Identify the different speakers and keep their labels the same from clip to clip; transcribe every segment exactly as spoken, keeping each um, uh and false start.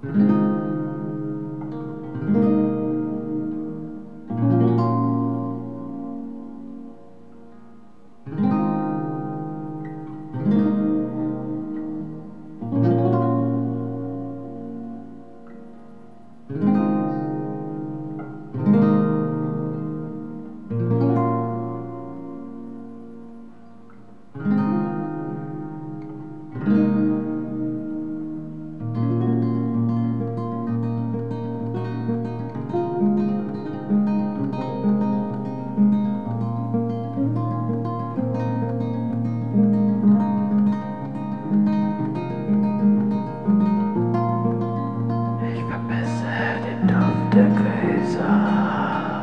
Speaker 1: Der Gräser,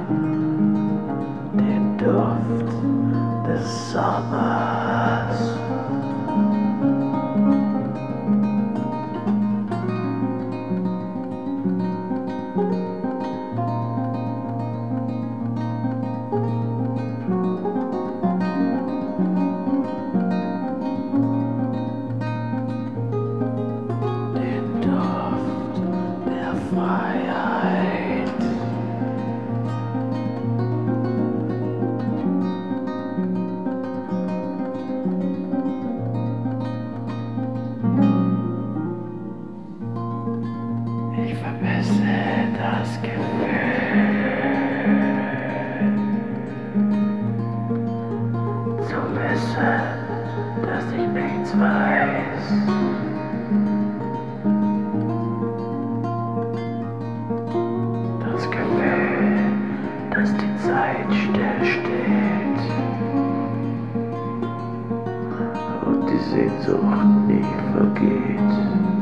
Speaker 1: den Duft des Sommers. Den Duft der Freiheit. Ich vermisse das Gefühl, zu wissen, dass ich nichts weiß. Das Gefühl, dass die Zeit stillsteht und die Sehnsucht nie vergeht.